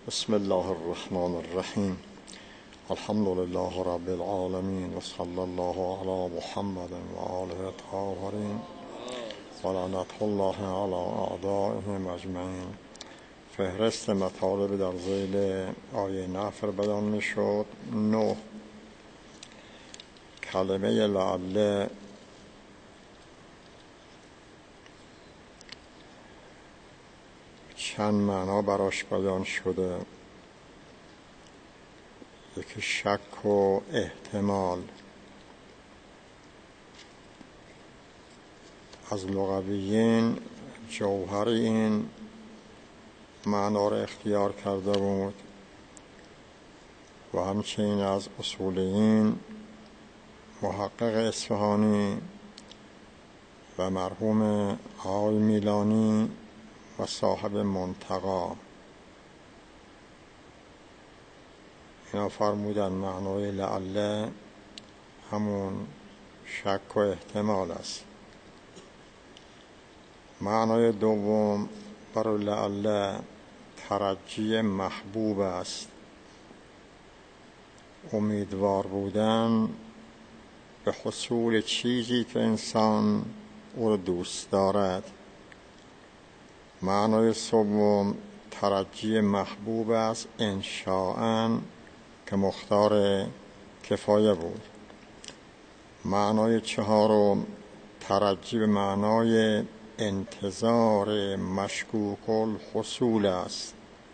بسم الله الرحمن الرحیم. الحمد لله رب العالمین و صلی الله علی محمد و آله الطاهرین و لعنت الله علی اعدائهم اجمعین. فهرست مطالب در ذیل آیه نفر بیان می شد. 9. کلمه لعل چند معنا براش بیان شده. یکی شک و احتمال. از لغویین جوهر این معنا را اختیار کرده بود و همچنین از اصولیین محقق اصفهانی و مرحوم آقای میلانی و صاحب منتقا. اینا فرمودن معنای لعل همون شک و احتمال است. معنای دوم برای لعل ترجی محبوب است، امیدوار بودن به حصول چیزی که انسان او را دوست دارد. معنای سوم ترجی محبوب است انشاءً که مختار کفایه بود. معنای چهارم ترجی به معنای انتظار مشکوک الحصول است،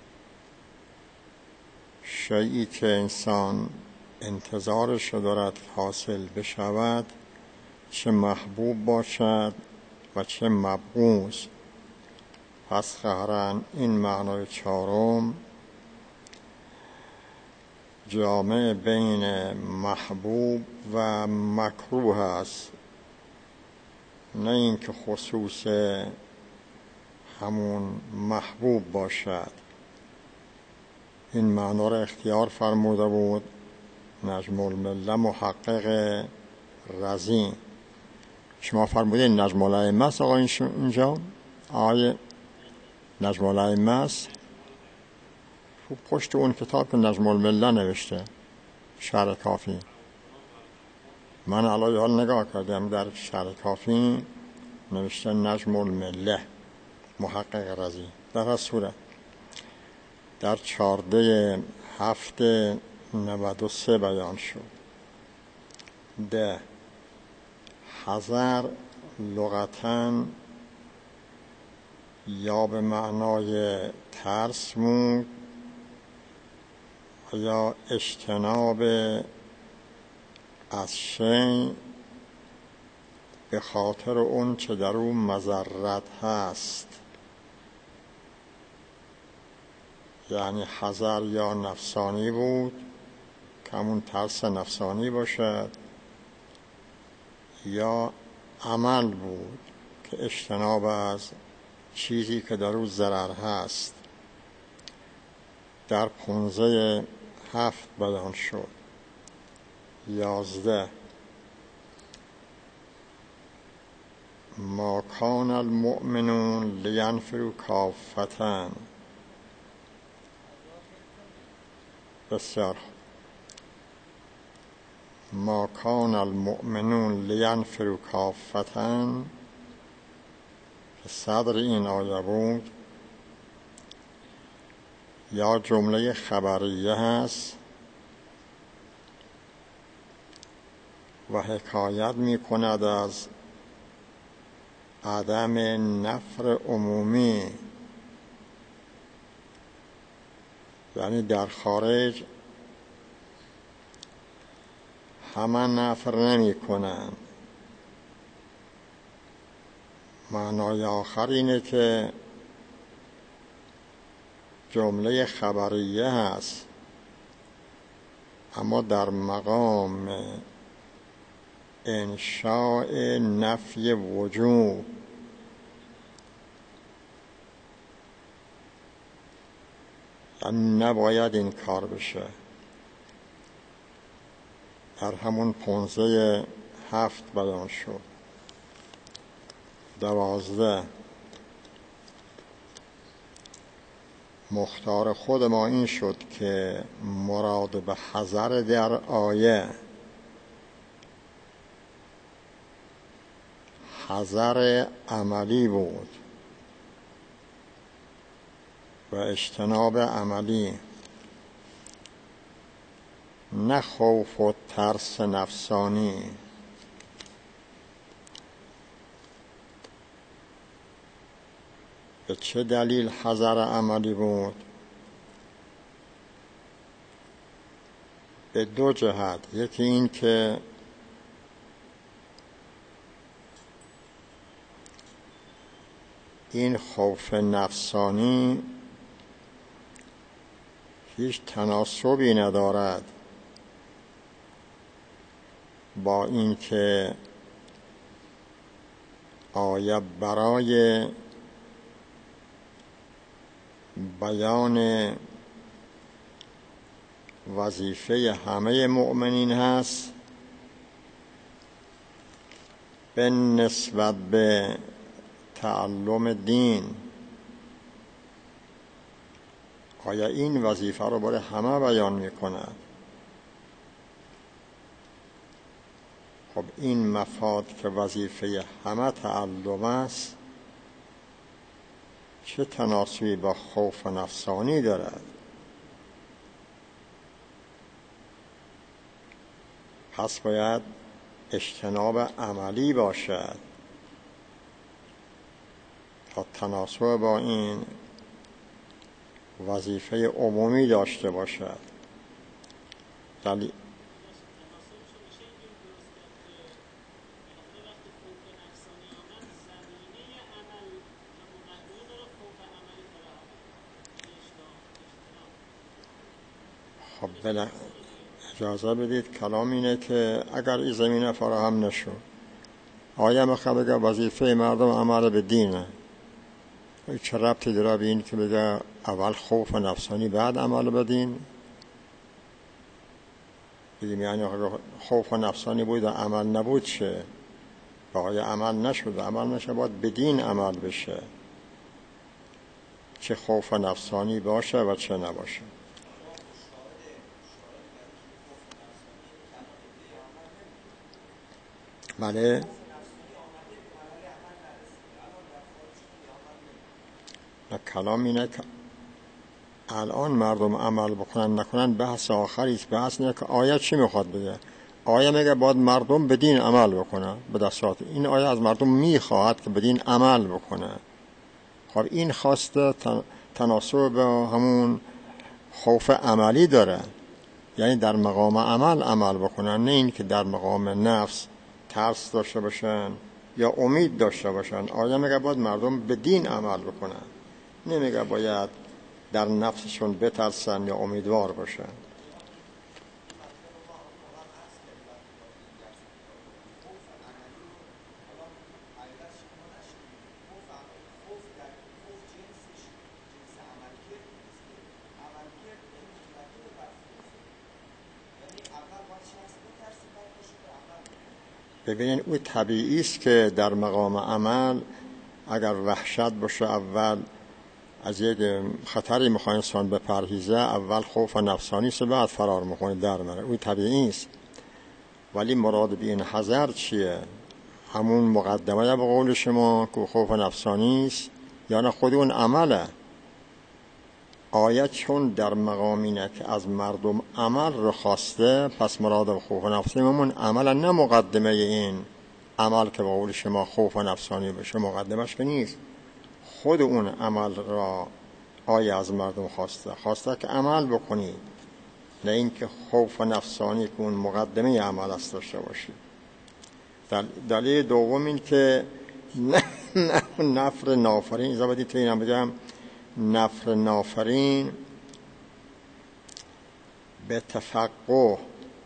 شیئی که انسان انتظارش دارد حاصل بشود، چه محبوب باشد و چه مبغوض. پس قهراً این معنای چهارم جامع بین محبوب و مکروه است، نه اینکه خصوص همون محبوب باشد. این معنا را اختیار فرموده بود نجم المله محقق رزین. شما فرمودین نجم الائمه است آقا اینجا؟ آقای نجم الائمه است. پشت اون کتاب که نجم المله نوشته شرح کافی، من الان حال نگاه کردم در شرح کافی نوشته نجم المله محقق رزی. در هر صورت در 14/7/93 بیان شد. حذر لغتاً یا به معنای ترس بود یا اجتناب از شیء به خاطر اون چه در اون مضرت هست. یعنی حذر یا نفسانی بود که همون ترس نفسانی باشد، یا عمل بود که اجتناب از چیزی که در اون ضرر هست. در 15/7 بیان شد. 11 ما کان المؤمنون لینفروا کافة. بسیار ما کان المؤمنون لینفروا کافة که صدر این آیه بود، یا جمله خبریه هست و حکایت می کند از عدم نفر عمومی، یعنی در خارج همه نفر نمی کنند. معنای آخر اینه که جمله خبریه هست اما در مقام انشاء نفی وجوب. یعنی نباید این کار بشه. در همون 15/7 بیان شد. 12 مختار خود ما این شد که مراد به حذر در آیه حذر عملی بود و اجتناب عملی، نه خوف و ترس نفسانی. به چه دلیل حذر عملی بود؟ به دو جهت. یکی این که این خوف نفسانی هیچ تناسبی ندارد با این که آیه برای بیان وظیفه همه مؤمنین هست به نسبت به تعلم دین. آیا این وظیفه رو برای همه بیان می‌کند؟ خب این مفاد که وظیفه همه تعلم است چه تناسبی با خوف نفسانی دارد؟ پس باید اجتناب عملی باشد تا تناسب با این وظیفه عمومی داشته باشد. دلیل خب اجازه بدید کلام اینه که اگر این زمینه فراهم نشد آیا میخواد بگه وظیفه مردم عمل به دینه، چه ربطی داره به این که بگه اول خوف نفسانی بعد عمل به دین؟ بگیم یعنی خوف نفسانی بود و عمل نبود چه؟ آیا عمل نشد، عمل نشه باید به دین عمل بشه، چه خوف نفسانی باشه و چه نباشه. بله کلام اینه که الان مردم عمل بکنن نکنن بحث آخری است. بحث اینه که آیه چی میخواد بگه. آیه میگه باید مردم به دین عمل بکنن به دستات. این آیه از مردم میخواهد که به دین عمل بکنن. خب این خواسته تناسب به همون خوف عملی داره، یعنی در مقام عمل بکنن، نه این که در مقام نفس ترس داشته باشن یا امید داشته باشن. آیه میگه باید مردم به دین عمل بکنن، نمیگه باید در نفسشون بترسن یا امیدوار باشن. ببینین او طبیعی است که در مقام عمل اگر وحشت باشه، اول از یک خطری میخواه انسان بپرهیزه، اول خوف نفسانی است بعد فرار میکنه در مره. او طبیعی است. ولی مراد به این حذر چیه؟ همون مقدمه به قول شما که خوف نفسانی است یا نه خود اون عمله؟ آیه چون در مقام اینه که از مردم عمل رو خواسته، پس مراد به خوف نفسانی همون عمل، نه مقدمه این عمل که به قول شما خوف نفسانی بشه. مقدمش که نیست، خود اون عمل را آیه از مردم خواسته که عمل بکنید، نه اینکه خوف نفسانی که اون مقدمه عمل است داشته باشید. دلیل دوم این که نفر نافرین، اجازه بدید تو اینم بگم، نفر نافرین به تفقه،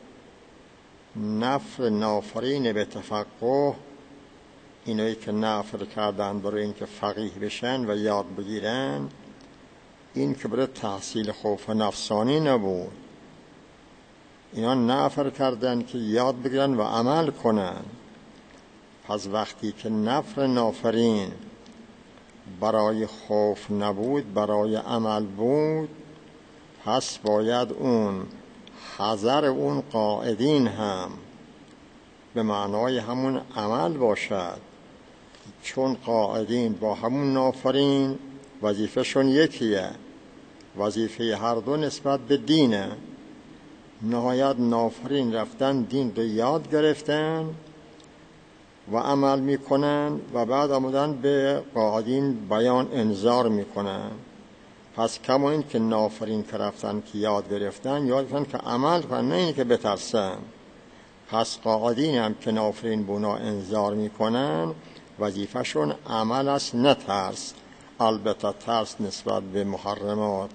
نفر نافرین به تفقه، اینایی که نفر کردن برای اینکه فقیه بشن و یاد بگیرن، این که برای تحصیل خوف نفسانی نبود. اینا نفر کردن که یاد بگیرن و عمل کنن. پس وقتی که نفر نافرین برای خوف نبود، برای عمل بود، پس باید اون حذر اون قاعدین هم به معنای همون عمل باشد، چون قاعدین با همون نافرین وظیفهشون یکیه، وظیفه هر دو نسبت به دینه. نهایت نافرین رفتن دین رو یاد گرفتن و عمل میکنن و بعد آمدن به قاعدین بیان انذار میکنن. پس کما این که نافرین که رفتن که یاد گرفتن که عمل کنن، نه این که بترسن. پس قاعدین هم که نافرین بونا انذار میکنن وظیفهشون عمل است، نه ترس. البته ترس نسبت به محرمات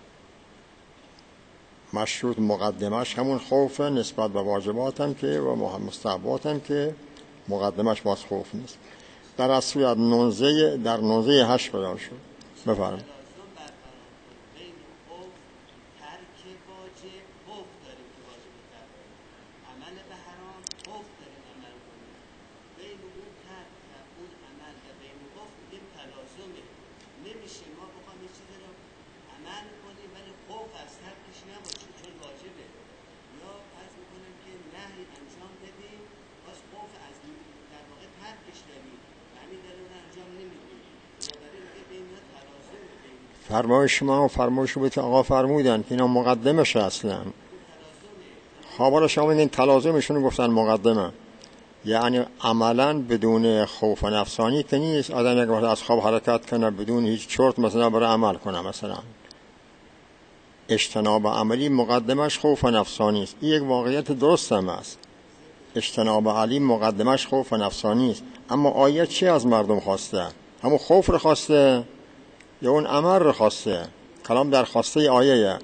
مشروط مقدمش همون خوفه، نسبت به واجبات هم که و مستحبات هم که مقدمش باز خوف نیست. در اصلی در نوزه 8 بیان شد. بفرمایید. فرمایش شما و فرمایش بود که آقا فرمودن که اینا مقدمش اصلا. حالا شما میگین تلازمشون گفتن مقدمه، یعنی عملا بدون خوف نفسانی که نیست. آدم اگه وقت از خواب حرکت کنه بدون هیچ چرت مثلا برای عمل کنه، مثلا اجتناب عملی مقدمش خوف نفسانی است. این یک واقعیت درست هم است. اجتناب علی مقدمش خوف نفسانی است. اما آیه چی از مردم خواسته؟ همون خوف رو خواسته یا اون عمل رو خواسته؟ کلام در خواسته آیه.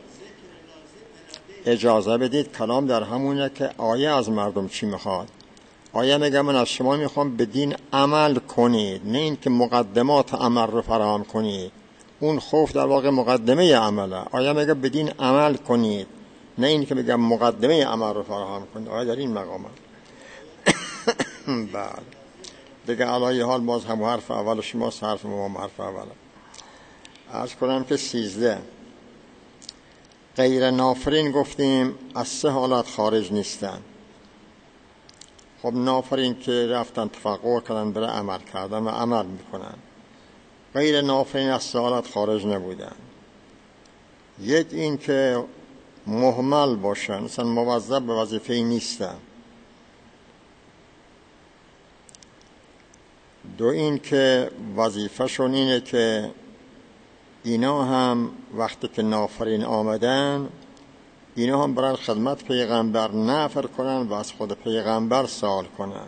اجازه بدید کلام در همونه که آیه از مردم چی میخواد. آیه میگه من از شما میخوام به دین عمل کنید، نه این که مقدمات عمل رو فراهم کنید. اون خوف در واقع مقدمه عمله. آیه میگه به دین عمل کنید، نه این که میگه مقدمه عمل رو فراهم کنید. آیه در این مقامه. بعد دیگه علایه حال باز هم حرف اول شما حرف ما حرف اوله. عرض کنم که 13 غیر نافرین گفتیم از 3 حالت خارج نیستن. خب نافرین که رفتن تفقه کردن برای عمل کردن و عمل میکنن. غیر نافرین از 3 حالت خارج نبودن. یک این که مهمل باشن، مثلا موظف به وظیفه نیستن. 2 این که وظیفهشون اینه که اینا هم وقتی که نافرین آمدن اینا هم برای خدمت پیغمبر نفر کنن و از خود پیغمبر سوال کنن.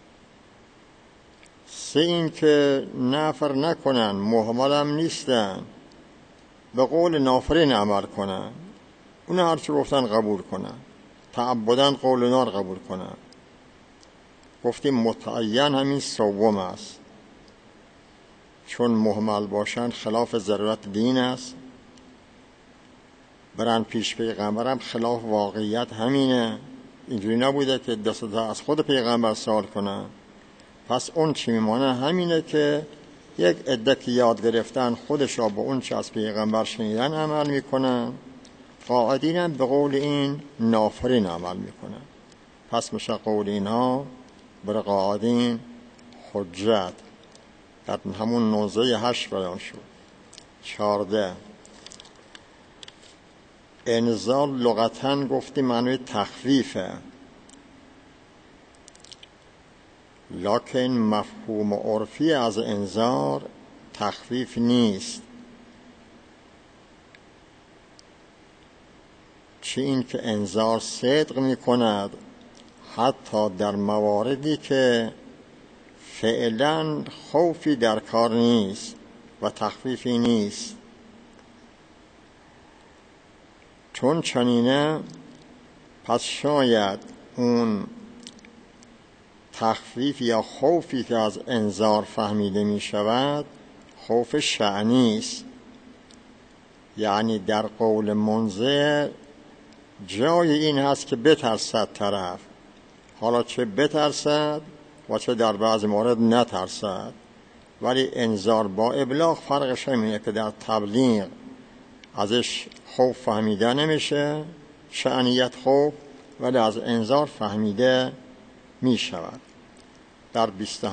3 این که نفر نکنن، مهمل هم نیستن، به قول نافرین عمل کنن. اون هر چی گفتن قبول کنن، تعبدن قول اونا رو قبول کنن. گفتیم متعین همین 3 است، چون مهمل باشن خلاف ضرورت دین است. برن پیش پیغمبرم خلاف واقعیت همینه. اینجوری نبوده که دست از خود پیغمبر سوال کنن. پس اون چی میمانه همینه که یک عده که یاد گرفتن خودش را با اون چی از پیغمبر شنیدن عمل میکنن، قاعدین هم به قول این نافرین عمل میکنن. پس میشه قول اینها بر قاعدین حجت. در همون نوزه 8 بیان شد. 14 انذار لغتاً گفتی معنی تخفیفه، لکن مفهوم عرفی از انذار تخفیف نیست. چه این که انذار صدق می کند حتی در مواردی که فعلا خوفی در کار نیست و تخفیفی نیست. چون چنینه پس شاید اون تخفیف یا خوفی که از انذار فهمیده می شود خوف شأنی است. یعنی در قول منذر جای این هست که بترسد طرف، حالا چه بترسد و چه در بعض مورد نترسد. ولی انذار با ابلاغ فرقش همینه که در تبلیغ ازش خوف فهمیده نمیشه، شأنیت خوف، ولی از انذار فهمیده می شود. در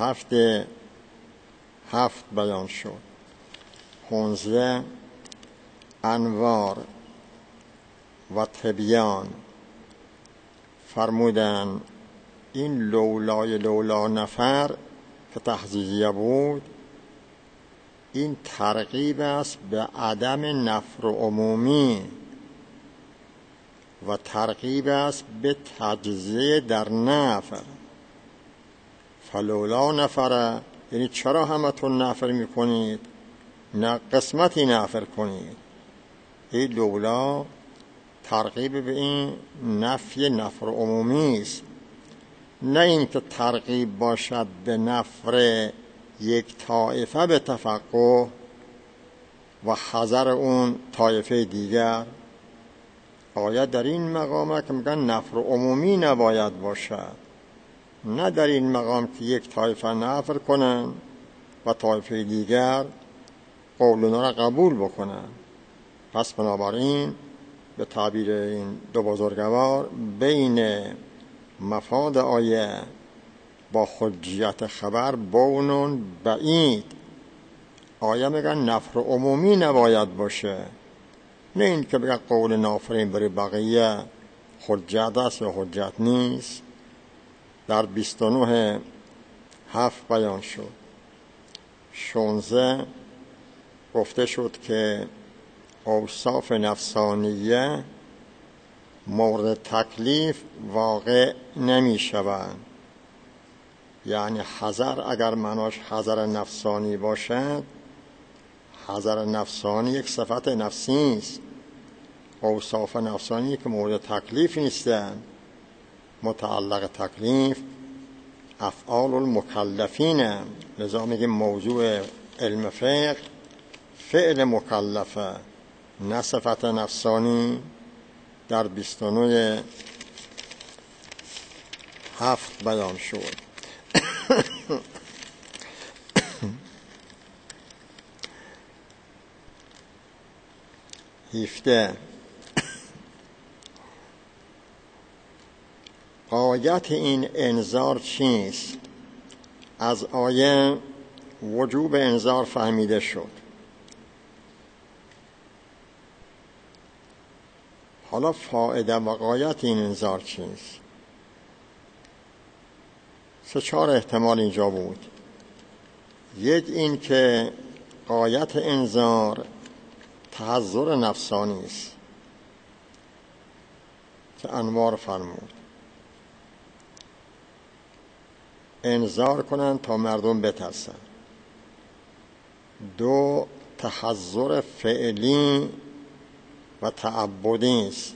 27 بیان شد. 15 انوار و تبیان فرمودن این لولا نفر که تحزیزیه بود، این ترغیب است به عدم نفر عمومی و ترغیب است به تجزیه در نفر. فلولا نفره یعنی چرا همتون نفر میکنید، نه قسمتی نفر کنید. این لولا ترغیب به این نفی نفر عمومی است، نه این که ترغیب باشد به نفر یک طایفه به تفقه و حذر اون طایفه دیگر. آیا در این مقامه که میگن نفر عمومی نباید باشد، نه در این مقام که یک طایفه نفر کنن و طایفه دیگر قول اونا را قبول بکنن. پس بنابراین به تعبیر این دو بزرگوار بین مفاد آیه با حجیت خبر بونون بعید. آیه میگن نفر عمومی نباید باشه، نه این که بگن قول نافرین برای بقیه حجت است یا حجت نیست. در 29 7 بیان شد. 16 گفته شد که اوصاف نفسانیه مورد تکلیف واقع نمی شوند. یعنی حذر اگر معناش حذر نفسانی باشد، حذر نفسانی یک صفت نفسی است. اوصاف نفسانی که مورد تکلیف نیستند، متعلق تکلیف افعال المکلفین. لذا میگه موضوع علم فقه فعل مکلفه، نه صفت نفسانی. در 29 7 بیان شد. 17 غایت این انذار چیست؟ از آیه وجوب انذار فهمیده شد. حالا فایده و غایت این انذار چیست؟ 3-4 احتمال اینجا بود. یک این که غایت انذار تحذر نفسانی است که انوار فرمود انذار کنن تا مردم بترسن. 2 تحذر فعلی و تعبدی است،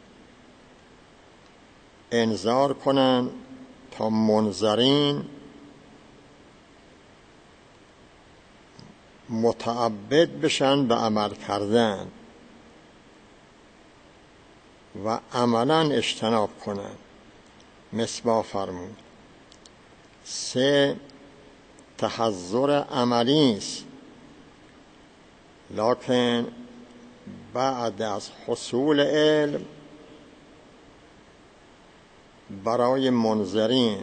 انذار کنن تا منذرین متعبد بشن به عمل کردن و عملا اجتناب کنن. مصباح فرمود. 3 تحذر عملی است، لکن بعد از حصول علم برای منذرین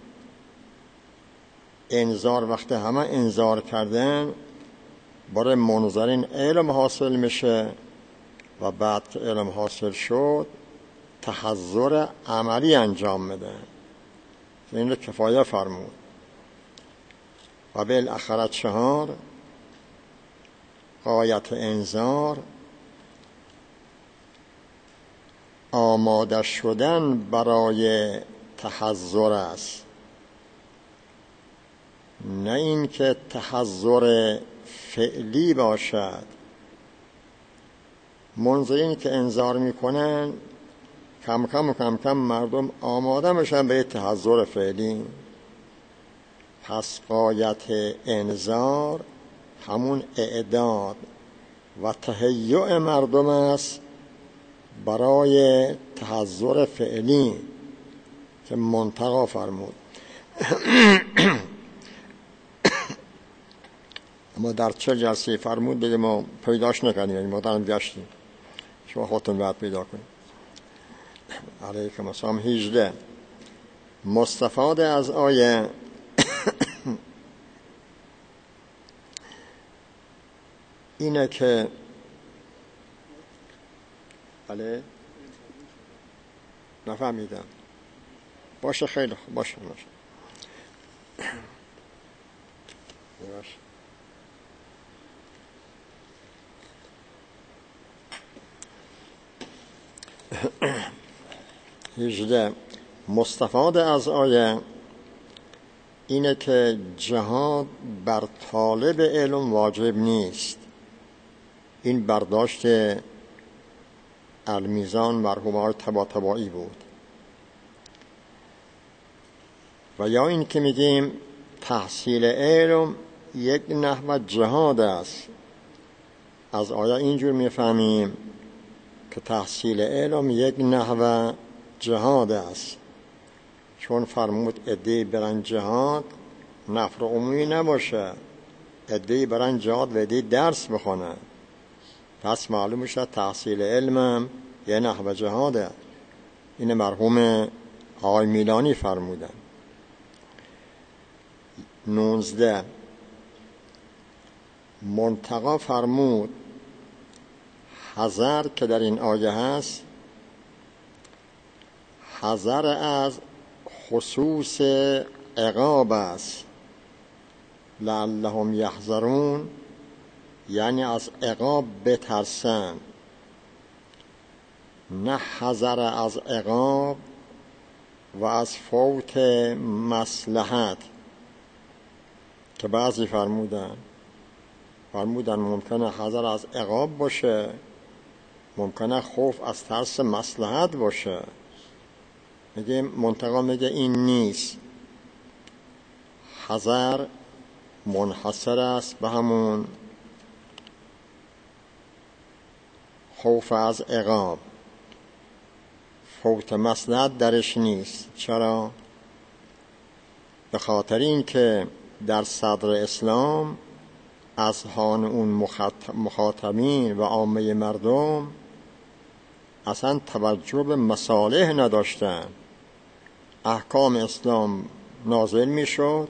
انذار، وقتی همه انذار کردن برای منذرین علم حاصل میشه و بعد که علم حاصل شد تحذر عملی انجام میده. این رو کفایه فرمود. و بالاخره 4 غایت انذار آماده شدن برای تحذر است، نه این که تحذر فعلی باشد. منذرین که انذار میکنن کم کم مردم آماده میشن به تحذر فعلی. پس غایت انذار همون اعداد و تهیع مردم است برای تحذر فعلی که منتقا فرمود. ما در چه جلسه فرمود بگه ما پیداش نکنیم، یعنی ما دارم گشتیم، شما خودتون باید پیدا کنیم. علیکم السلام. 18 مستفاد از آیه اینه که بله نفهمیدم. باشه خیلی خوب، باشه 18 مستفاد از آیه اینه که جهاد بر طالب علم واجب نیست. این برداشت المیزان مرحوم آقای طباطبایی بود. و یا این که میگیم تحصیل علم یک نحو جهاد است. از آیه اینجور میفهمیم که تحصیل علم یک نحو جهاد است، چون فرمود عده‌ای برن جهاد نفر عمومی نباشه، عده‌ای برن جهاد و عده‌ای درس بخونن. پس معلوم میشه تحصیل علمم یه نحو جهاده. این مرحوم آقای میلانی فرمودن. 19 منتقا فرمود حذر که در این آیه هست، حذر از خصوص عقاب است. لعلهم یحذرون، یعنی از عقاب بترسن، نه حذر از عقاب و از فوت مصلحت که بعضی فرمودن ممکنه حذر از عقاب باشه، ممکنه خوف از ترس مصلحت باشه. میگه منتقا میگه این نیست. حذر منحصر است به همون خوف از عقاب، فوت مصلحت درش نیست. چرا؟ به خاطر این که در صدر اسلام اذهان اون مخاطبین و عامه مردم اصلا توجه به مصالح نداشتن. احکام اسلام نازل می شد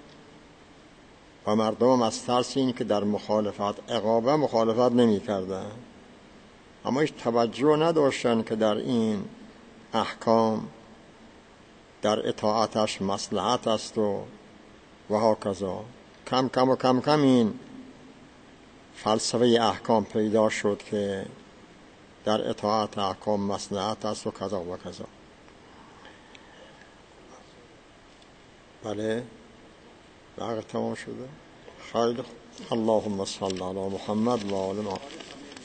و مردم از ترس این که در مخالفت عقابه مخالفت نمی کردن، اما هیچ توجه نداشتن که در این احکام در اطاعتش مصلحت است و هاکذا. کم کم این فلسفه احکام پیدا شد که در اطاعت احکام مصلحت است و کذا و کذا. بله وقت تمام شده. خیلی اللهم صل علی محمد و آل محمد.